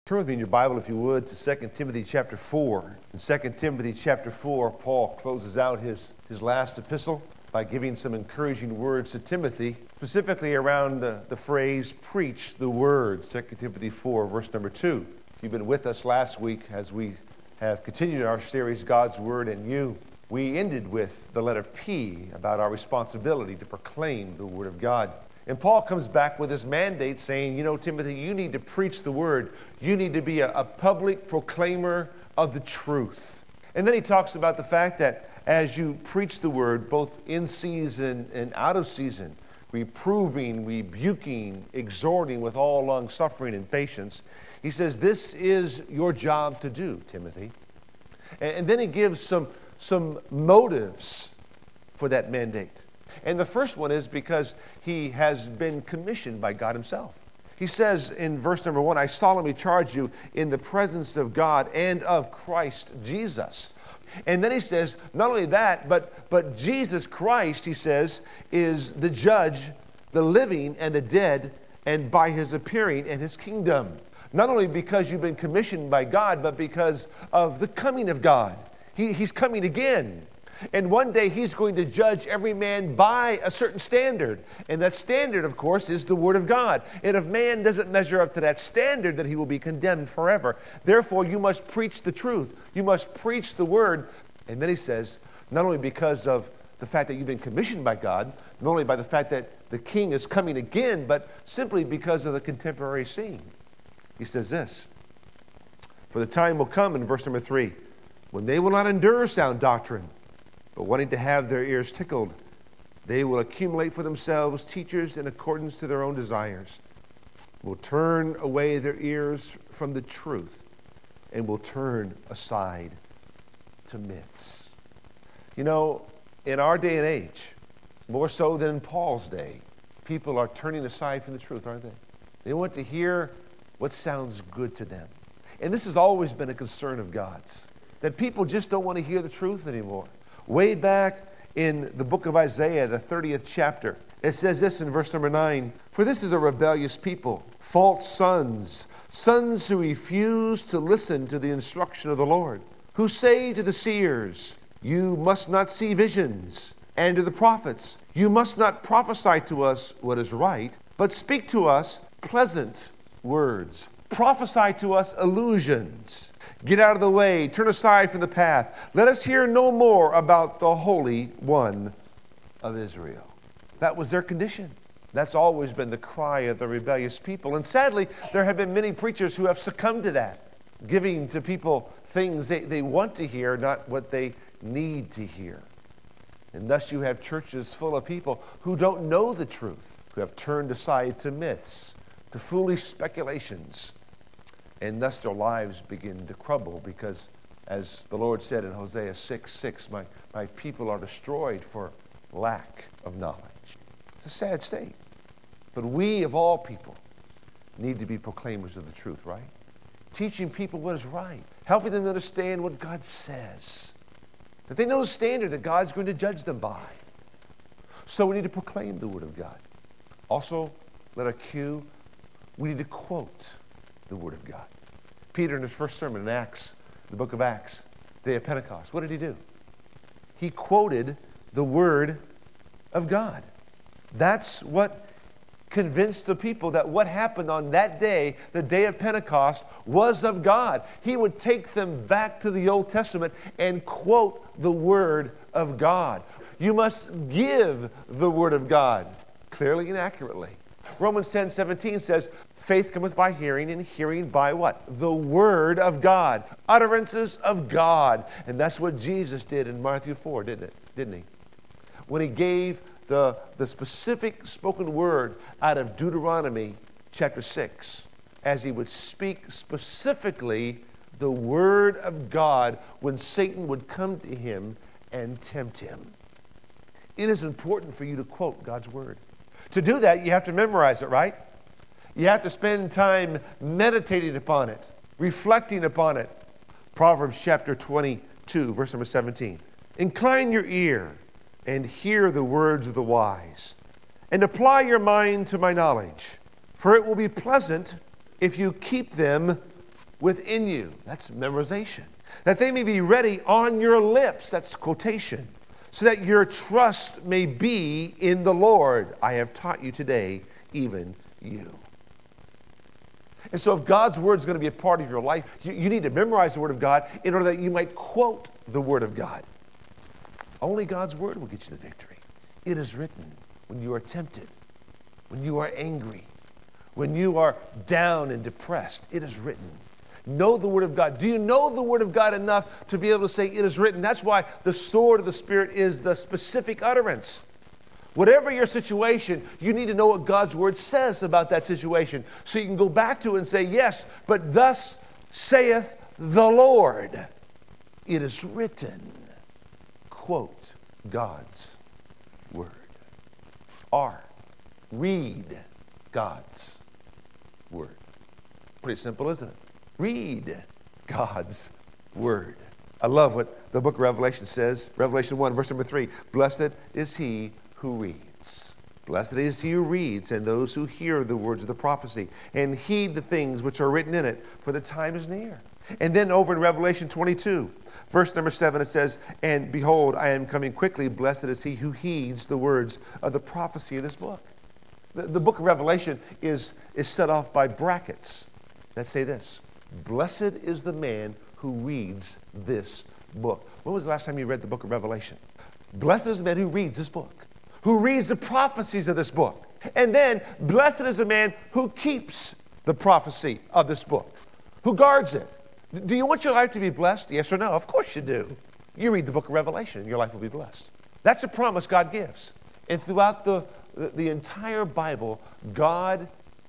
Turn with me in your Bible, if you would, to 2 Timothy chapter 4. In 2 Timothy chapter 4, Paul closes out his last epistle by giving some encouraging words to Timothy, specifically around the phrase, preach the word. 2 Timothy 4, verse number 2. If you've been with us last week as we have continued our series, God's Word and You, we ended with the letter P about our responsibility to proclaim the Word of God. And Paul comes back with his mandate saying, Timothy, you need to preach the word. You need to be a public proclaimer of the truth. And then he talks about the fact that as you preach the word, both in season and out of season, reproving, rebuking, exhorting with all long suffering and patience, he says, this is your job to do, Timothy. And then he gives some motives for that mandate. And the first one is because he has been commissioned by God himself. He says in verse number 1, I solemnly charge you in the presence of God and of Christ Jesus. And then he says, not only that, but Jesus Christ, he says, is the judge, the living and the dead, and by his appearing and his kingdom. Not only because you've been commissioned by God, but because of the coming of God. He's coming again. And one day he's going to judge every man by a certain standard. And that standard, of course, is the Word of God. And if man doesn't measure up to that standard, then he will be condemned forever. Therefore, you must preach the truth. You must preach the Word. And then he says, not only because of the fact that you've been commissioned by God, not only by the fact that the King is coming again, but simply because of the contemporary scene. He says this, for the time will come, in verse number 3, when they will not endure sound doctrine, but wanting to have their ears tickled, they will accumulate for themselves teachers in accordance to their own desires, will turn away their ears from the truth, and will turn aside to myths. In our day and age, more so than in Paul's day, people are turning aside from the truth, aren't they? They want to hear what sounds good to them. And this has always been a concern of God's, that people just don't want to hear the truth anymore. Way back in the book of Isaiah, the 30th chapter, it says this in verse number 9, for this is a rebellious people, false sons who refuse to listen to the instruction of the Lord, who say to the seers, you must not see visions, and to the prophets, you must not prophesy to us what is right, but speak to us pleasant words. Prophesy to us illusions. Get out of the way. Turn aside from the path. Let us hear no more about the Holy One of Israel. That was their condition. That's always been the cry of the rebellious people. And sadly, there have been many preachers who have succumbed to that, giving to people things they want to hear, not what they need to hear. And thus you have churches full of people who don't know the truth, who have turned aside to myths, to foolish speculations. And thus their lives begin to crumble because, as the Lord said in Hosea 6:6, my people are destroyed for lack of knowledge. It's a sad state. But we, of all people, need to be proclaimers of the truth, right? Teaching people what is right. Helping them to understand what God says. That they know the standard that God's going to judge them by. So we need to proclaim the Word of God. Also, letter Q, we need to quote the Word of God. Peter, in his first sermon in Acts, the book of Acts, the day of Pentecost, what did he do? He quoted the Word of God. That's what convinced the people that what happened on that day, the day of Pentecost, was of God. He would take them back to the Old Testament and quote the Word of God. You must give the Word of God clearly and accurately. Romans 10:17 says, faith cometh by hearing, and hearing by what? The Word of God. Utterances of God. And that's what Jesus did in Matthew 4, didn't he? When he gave the specific spoken word out of Deuteronomy chapter 6, as he would speak specifically the Word of God when Satan would come to him and tempt him. It is important for you to quote God's Word. To do that, you have to memorize it, right? You have to spend time meditating upon it, reflecting upon it. Proverbs chapter 22, verse number 17. Incline your ear and hear the words of the wise, and apply your mind to my knowledge, for it will be pleasant if you keep them within you. That's memorization. That they may be ready on your lips. That's quotation. So that your trust may be in the Lord. I have taught you today, even you. And so if God's word is going to be a part of your life, you need to memorize the word of God in order that you might quote the word of God. Only God's word will get you the victory. It is written when you are tempted, when you are angry, when you are down and depressed. It is written. Know the word of God. Do you know the word of God enough to be able to say it is written? That's why the sword of the Spirit is the specific utterance. Whatever your situation, you need to know what God's word says about that situation. So you can go back to it and say, yes, but thus saith the Lord. It is written. Quote God's word. Or read God's word. Pretty simple, isn't it? Read God's word. I love what the book of Revelation says. Revelation 1, verse number 3. Blessed is he who reads. Blessed is he who reads, and those who hear the words of the prophecy, and heed the things which are written in it, for the time is near. And then over in Revelation 22, verse number 7, it says, and behold, I am coming quickly. Blessed is he who heeds the words of the prophecy of this book. The book of Revelation is set off by brackets that say this. Blessed is the man who reads this book. When was the last time you read the book of Revelation? Blessed is the man who reads this book, who reads the prophecies of this book. And then, blessed is the man who keeps the prophecy of this book, who guards it. Do you want your life to be blessed? Yes or no? Of course you do. You read the book of Revelation, and your life will be blessed. That's a promise God gives. And throughout the entire Bible, God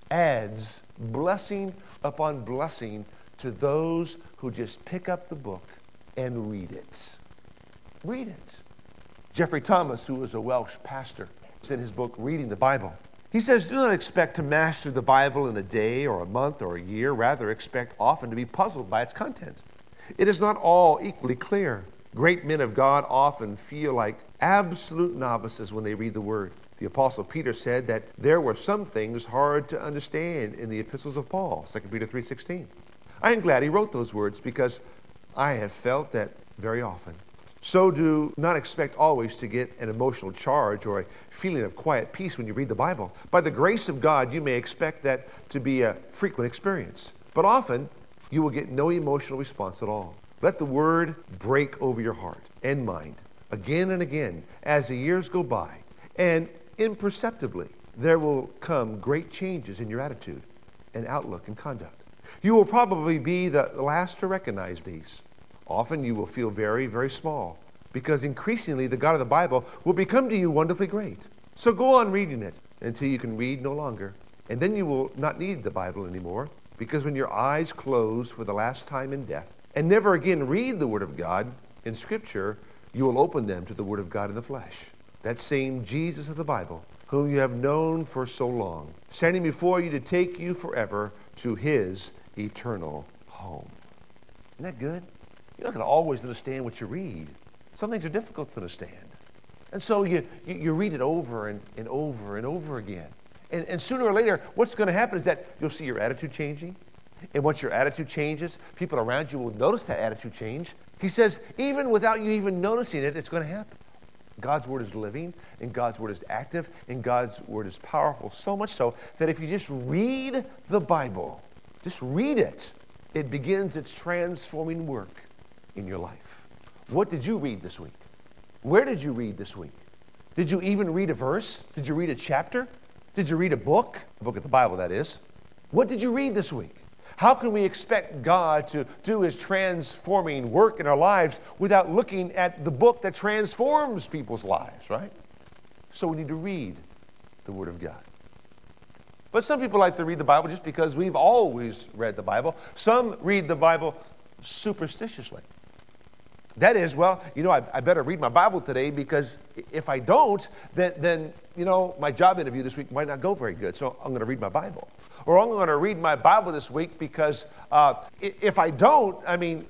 adds blessing upon blessing to those who just pick up the book and read it. Read it. Jeffrey Thomas, who was a Welsh pastor, in his book, Reading the Bible, he says, do not expect to master the Bible in a day or a month or a year. Rather, expect often to be puzzled by its content. It is not all equally clear. Great men of God often feel like absolute novices when they read the Word. The Apostle Peter said that there were some things hard to understand in the epistles of Paul, 2 Peter 3:16. I am glad he wrote those words because I have felt that very often. So do not expect always to get an emotional charge or a feeling of quiet peace when you read the Bible. By the grace of God, you may expect that to be a frequent experience. But often, you will get no emotional response at all. Let the Word break over your heart and mind again and again as the years go by. And imperceptibly, there will come great changes in your attitude and outlook and conduct. You will probably be the last to recognize these. Often you will feel very, very small because increasingly the God of the Bible will become to you wonderfully great. So go on reading it until you can read no longer. And then you will not need the Bible anymore because when your eyes close for the last time in death and never again read the Word of God in Scripture, you will open them to the Word of God in the flesh. That same Jesus of the Bible, whom you have known for so long, standing before you to take you forever to his eternal home. Isn't that good? You're not going to always understand what you read. Some things are difficult to understand. And so you read it over and over and over again. And sooner or later, what's going to happen is that you'll see your attitude changing. And once your attitude changes, people around you will notice that attitude change. He says, even without you even noticing it, it's going to happen. God's Word is living, and God's Word is active, and God's Word is powerful, so much so that if you just read the Bible, just read it, it begins its transforming work in your life. What did you read this week? Where did you read this week? Did you even read a verse? Did you read a chapter? Did you read a book? A book of the Bible, that is. What did you read this week? How can we expect God to do his transforming work in our lives without looking at the book that transforms people's lives, right? So we need to read the Word of God. But some people like to read the Bible just because we've always read the Bible. Some read the Bible superstitiously. That is, well, I better read my Bible today because if I don't, then my job interview this week might not go very good. So I'm going to read my Bible. Or I'm going to read my Bible this week because if I don't,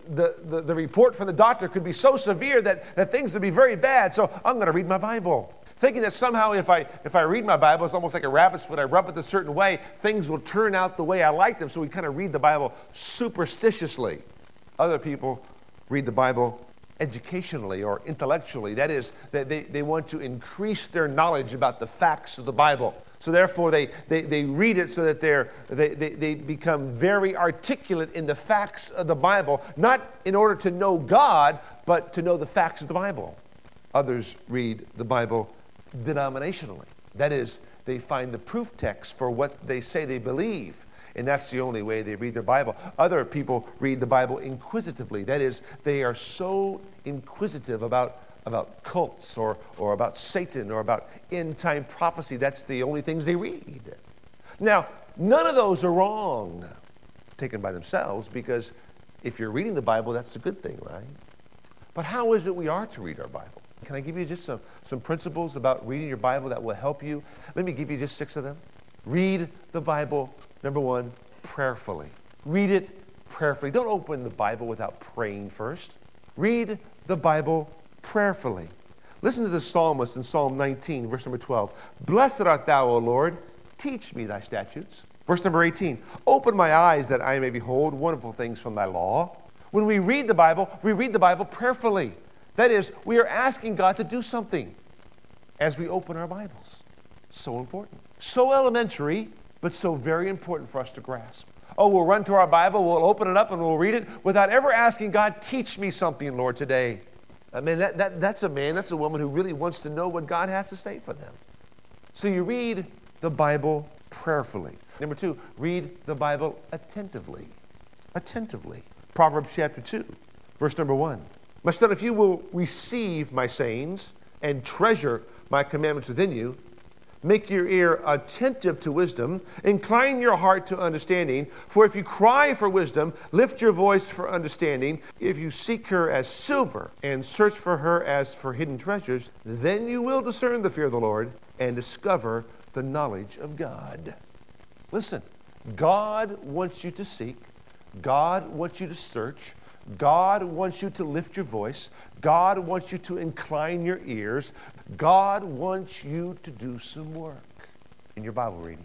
the report from the doctor could be so severe that things would be very bad. So I'm going to read my Bible. thinking that somehow if I read my Bible, it's almost like a rabbit's foot. I rub it a certain way, things will turn out the way I like them. So we kind of read the Bible superstitiously. Other people read the Bible educationally or intellectually. That is, they want to increase their knowledge about the facts of the Bible. So therefore, they read it so that they become very articulate in the facts of the Bible, not in order to know God, but to know the facts of the Bible. Others read the Bible denominationally. That is, they find the proof text for what they say they believe, and that's the only way they read their Bible. Other people read the Bible inquisitively. That is, they are so inquisitive about cults or about Satan or about end-time prophecy. That's the only things they read. Now, none of those are wrong, taken by themselves, because if you're reading the Bible, that's a good thing, right? But how is it we are to read our Bible? Can I give you just some principles about reading your Bible that will help you? Let me give you just 6 of them. Read the Bible, number 1, prayerfully. Read it prayerfully. Don't open the Bible without praying first. Read the Bible prayerfully. Listen to the psalmist in Psalm 19, verse number 12. Blessed art thou, O Lord, teach me thy statutes. Verse number 18. Open my eyes that I may behold wonderful things from thy law. When we read the Bible prayerfully. That is, we are asking God to do something as we open our Bibles. So important. So elementary, but so very important for us to grasp. Oh, we'll run to our Bible, we'll open it up, and we'll read it without ever asking God, teach me something, Lord, today. I mean, that's a man, that's a woman who really wants to know what God has to say for them. So you read the Bible prayerfully. Number 2, read the Bible attentively. Attentively. Proverbs chapter 2, verse number 1. My son, if you will receive my sayings and treasure my commandments within you, make your ear attentive to wisdom, incline your heart to understanding. For if you cry for wisdom, lift your voice for understanding. If you seek her as silver and search for her as for hidden treasures, then you will discern the fear of the Lord and discover the knowledge of God. Listen, God wants you to seek. God wants you to search. God wants you to lift your voice. God wants you to incline your ears. God wants you to do some work in your Bible reading.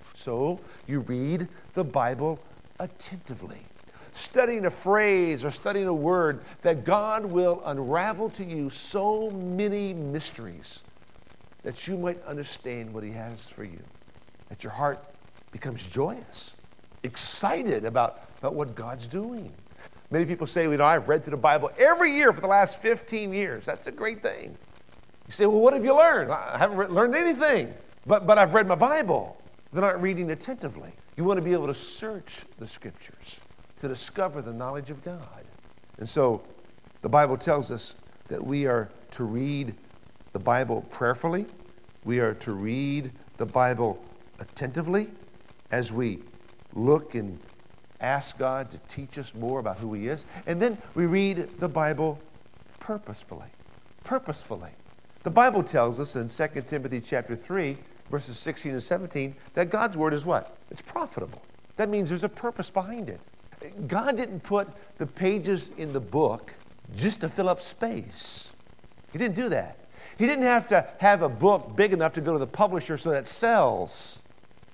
So you read the Bible attentively, studying a phrase or studying a word that God will unravel to you so many mysteries that you might understand what he has for you, that your heart becomes joyous, excited about what God's doing. Many people say, I've read through the Bible every year for the last 15 years. That's a great thing. You say, well, what have you learned? I haven't learned anything, but I've read my Bible. They're not reading attentively. You want to be able to search the Scriptures to discover the knowledge of God. And so the Bible tells us that we are to read the Bible prayerfully. We are to read the Bible attentively as we look and ask God to teach us more about who he is. And then we read the Bible purposefully. Purposefully. The Bible tells us in 2 Timothy chapter 3, verses 16 and 17, that God's word is what? It's profitable. That means there's a purpose behind it. God didn't put the pages in the book just to fill up space. He didn't do that. He didn't have to have a book big enough to go to the publisher so that it sells.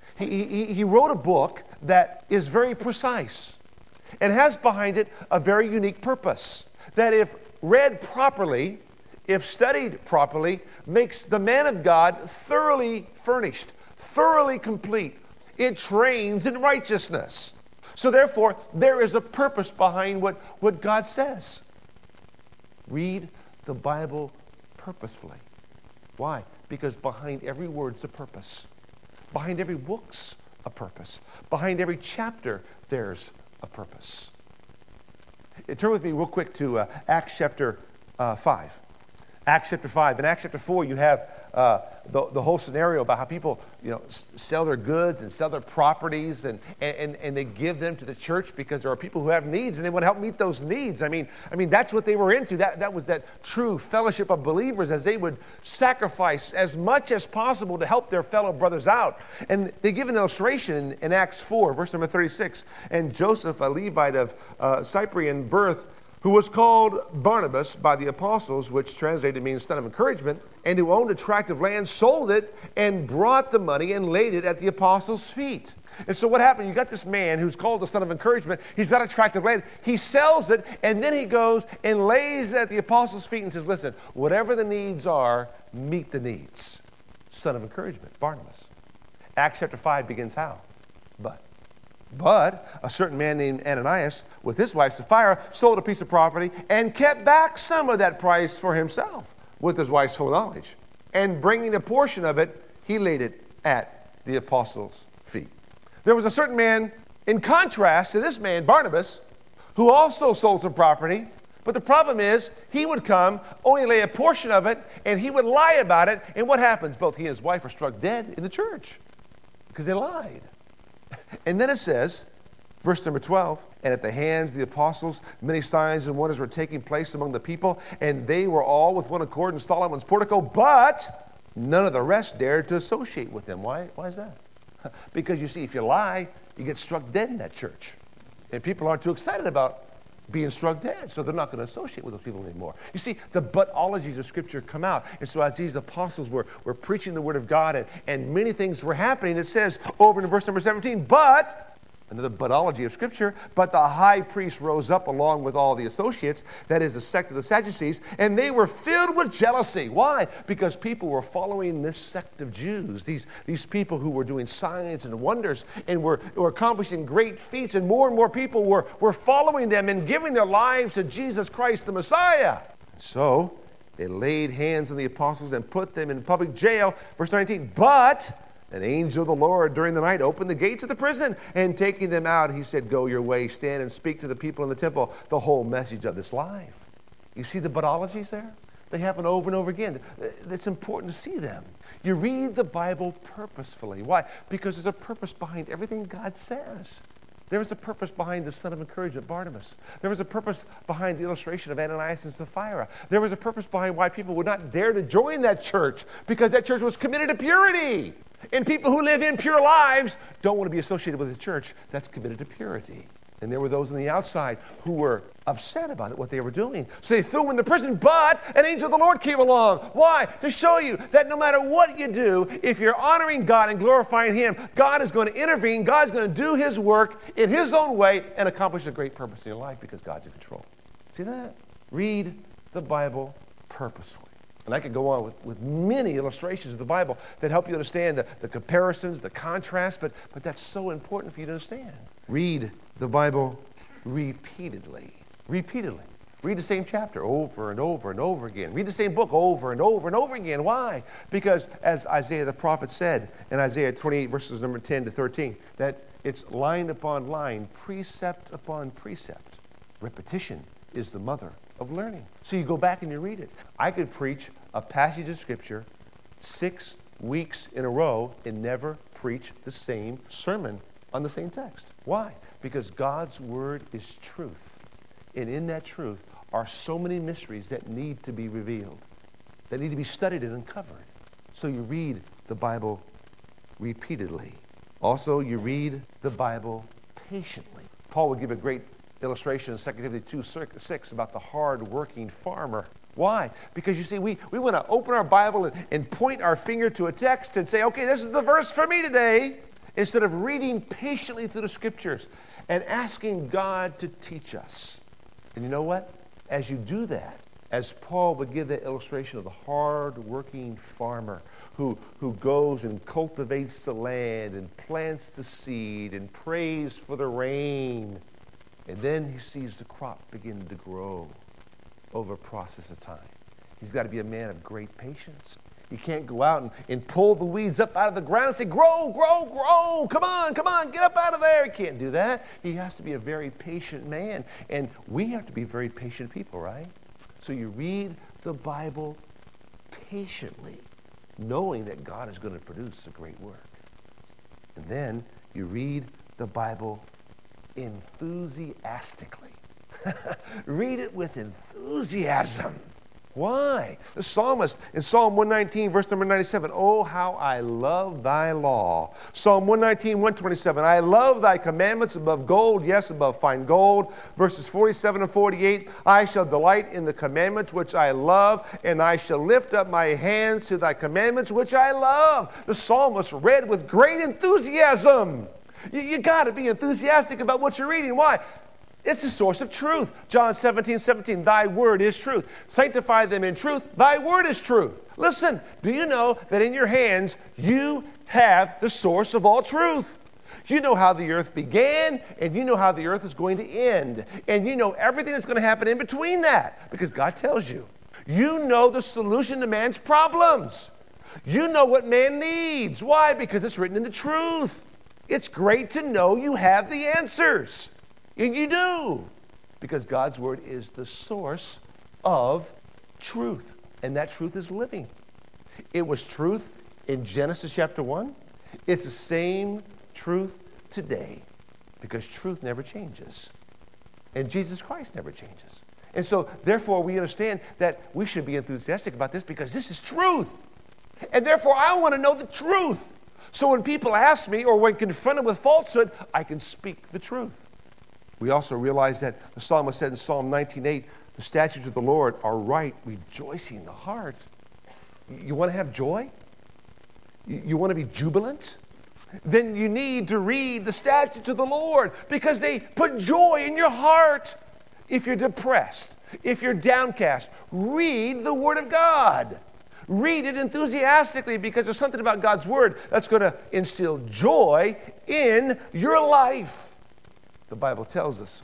He wrote a book that is very precise and has behind it a very unique purpose that if read properly, if studied properly, makes the man of God thoroughly furnished, thoroughly complete. It trains in righteousness. So therefore, there is a purpose behind what God says. Read the Bible purposefully. Why? Because behind every word's a purpose. Behind every book's a purpose. Behind every chapter, there's a purpose. Turn with me real quick to Acts chapter 5. Acts chapter 5. In Acts chapter 4, you have the whole scenario about how people, sell their goods and sell their properties and they give them to the church because there are people who have needs and they want to help meet those needs. I mean that's what they were into. That was that true fellowship of believers as they would sacrifice as much as possible to help their fellow brothers out. And they give an illustration in Acts 4, verse number 36. And Joseph, a Levite of Cyprian birth, who was called Barnabas by the apostles, which translated means son of encouragement, and who owned a tract of land, sold it, and brought the money and laid it at the apostles' feet. And so what happened? You got this man who's called the son of encouragement. He's got a tract of land. He sells it, and then he goes and lays it at the apostles' feet and says, listen, whatever the needs are, meet the needs. Son of encouragement, Barnabas. Acts chapter 5 begins how? But a certain man named Ananias, with his wife Sapphira, sold a piece of property and kept back some of that price for himself with his wife's full knowledge. And bringing a portion of it, he laid it at the apostles' feet. There was a certain man, in contrast to this man, Barnabas, who also sold some property. But the problem is, he would come, only lay a portion of it, and he would lie about it. And what happens? Both he and his wife are struck dead in the church because they lied. And then it says, verse number 12, and at the hands of the apostles, many signs and wonders were taking place among the people, and they were all with one accord in Solomon's portico, but none of the rest dared to associate with them. Why is that? Because you see, if you lie, you get struck dead in that church. And people aren't too excited about being struck dead, so they're not going to associate with those people anymore. You see, the butologies of Scripture come out. And so as these apostles were preaching the Word of God and many things were happening, it says over in verse number 17, but, another butology of Scripture, but the high priest rose up along with all the associates, that is the sect of the Sadducees, and they were filled with jealousy. Why? Because people were following this sect of Jews, these people who were doing signs and wonders and were accomplishing great feats, and more people were following them and giving their lives to Jesus Christ the Messiah. So they laid hands on the apostles and put them in public jail. Verse 19, but an angel of the Lord during the night opened the gates of the prison, and taking them out, he said, go your way, stand and speak to the people in the temple the whole message of this life. You see the butologies there? They happen over and over again. It's important to see them. You read the Bible purposefully. Why? Because there's a purpose behind everything God says. There was a purpose behind the son of encouragement, Barnabas. There was a purpose behind the illustration of Ananias and Sapphira. There was a purpose behind why people would not dare to join that church, because that church was committed to purity. And people who live impure lives don't want to be associated with a church that's committed to purity. And there were those on the outside who were upset about what they were doing. So they threw him in the prison, but an angel of the Lord came along. Why? To show you that no matter what you do, if you're honoring God and glorifying Him, God is going to intervene. God's going to do His work in His own way and accomplish a great purpose in your life because God's in control. See that? Read the Bible purposefully. And I could go on with many illustrations of the Bible that help you understand the comparisons, the contrast, but that's so important for you to understand. Read the Bible repeatedly. Repeatedly. Read the same chapter over and over and over again. Read the same book over and over and over again. Why? Because as Isaiah the prophet said in Isaiah 28 verses number 10 to 13, that it's line upon line, precept upon precept. Repetition is the mother of learning. So you go back and you read it. I could preach a passage of Scripture 6 weeks in a row and never preach the same sermon on the same text. Why? Because God's Word is truth. And in that truth are so many mysteries that need to be revealed, that need to be studied and uncovered. So you read the Bible repeatedly. Also, you read the Bible patiently. Paul would give a great illustration in 2 Timothy 2:6 about the hard-working farmer. Why? Because you see, we want to open our Bible and point our finger to a text and say, okay, this is the verse for me today, instead of reading patiently through the Scriptures and asking God to teach us. And you know what? As you do that, as Paul would give that illustration of the hard-working farmer who goes and cultivates the land and plants the seed and prays for the rain, and then he sees the crop begin to grow over a process of time. He's got to be a man of great patience. You can't go out and pull the weeds up out of the ground and say, grow, grow, grow. Come on, get up out of there. He can't do that. He has to be a very patient man. And we have to be very patient people, right? So you read the Bible patiently, knowing that God is going to produce a great work. And then you read the Bible enthusiastically. Read it with enthusiasm. Why? The psalmist in Psalm 119, verse number 97, oh, how I love thy law. Psalm 119, 127, I love thy commandments above gold, yes, above fine gold. Verses 47 and 48, I shall delight in the commandments which I love, and I shall lift up my hands to thy commandments which I love. The psalmist read with great enthusiasm. You got to be enthusiastic about what you're reading. Why? It's a source of truth. John 17, 17, thy word is truth. Sanctify them in truth. Thy word is truth. Listen, do you know that in your hands you have the source of all truth? You know how the earth began, and you know how the earth is going to end. And you know everything that's going to happen in between that, because God tells you. You know the solution to man's problems. You know what man needs. Why? Because it's written in the truth. It's great to know you have the answers. And you do, because God's word is the source of truth, and that truth is living. It was truth in Genesis chapter 1. It's the same truth today, because truth never changes, and Jesus Christ never changes. And so, therefore, we understand that we should be enthusiastic about this, because this is truth. And therefore, I want to know the truth. So when people ask me, or when confronted with falsehood, I can speak the truth. We also realize that the psalmist said in Psalm 19:8, the statutes of the Lord are right, rejoicing in the heart. You want to have joy? You want to be jubilant? Then you need to read the statutes of the Lord, because they put joy in your heart. If you're depressed, if you're downcast, read the Word of God. Read it enthusiastically, because there's something about God's Word that's going to instill joy in your life. The Bible tells us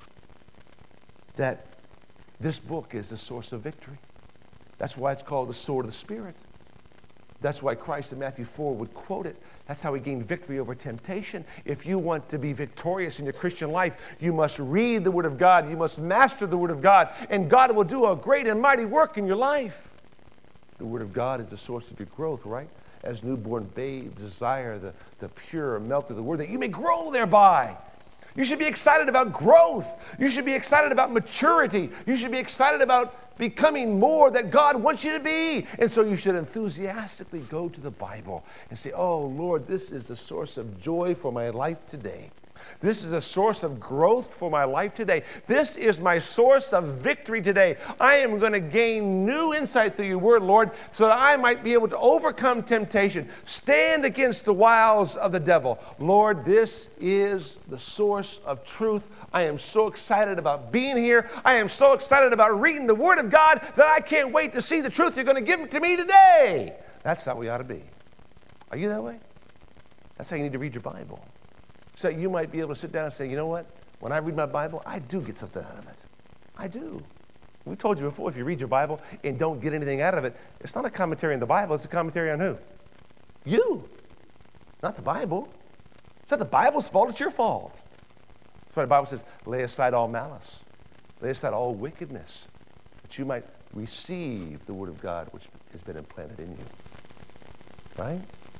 that this book is the source of victory. That's why it's called the sword of the Spirit. That's why Christ in Matthew 4 would quote it. That's how he gained victory over temptation. If you want to be victorious in your Christian life, you must read the Word of God. You must master the Word of God, and God will do a great and mighty work in your life. The Word of God is the source of your growth, right? As newborn babes desire the pure milk of the Word, that you may grow thereby. You should be excited about growth. You should be excited about maturity. You should be excited about becoming more that God wants you to be. And so you should enthusiastically go to the Bible and say, oh, Lord, this is the source of joy for my life today. This is a source of growth for my life today. This is my source of victory today. I am going to gain new insight through your word, Lord, so that I might be able to overcome temptation, stand against the wiles of the devil. Lord, this is the source of truth. I am so excited about being here. I am so excited about reading the word of God that I can't wait to see the truth you're going to give to me today. That's how we ought to be. Are you that way? That's how you need to read your Bible. So you might be able to sit down and say, you know what? When I read my Bible, I do get something out of it. I do. We told you before, if you read your Bible and don't get anything out of it, it's not a commentary on the Bible. It's a commentary on who? You. Not the Bible. It's not the Bible's fault. It's your fault. That's why the Bible says, lay aside all malice. Lay aside all wickedness, that you might receive the word of God which has been implanted in you. Right?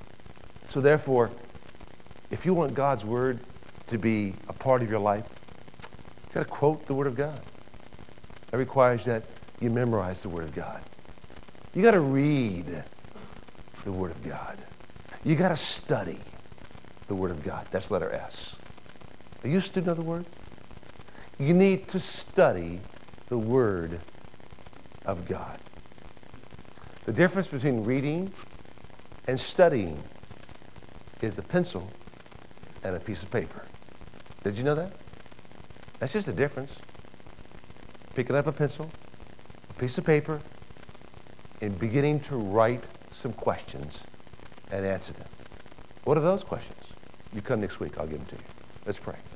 So therefore, if you want God's word to be a part of your life, you've got to quote the word of God. That requires that you memorize the word of God. You got to read the word of God. You got to study the word of God. That's letter S. Are you a student of the word? You need to study the word of God. The difference between reading and studying is a pencil and a piece of paper. Did you know that? That's just a difference. Picking up a pencil, a piece of paper, and beginning to write some questions and answer them. What are those questions? You come next week, I'll give them to you. Let's pray.